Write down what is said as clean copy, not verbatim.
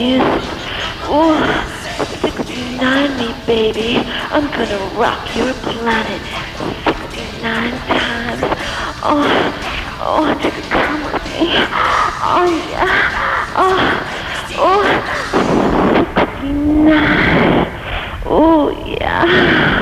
Ooh, 69 me, baby. I'm gonna rock your planet 69 times. Oh, just come with me. Oh, yeah. Oh, 69. Oh, yeah.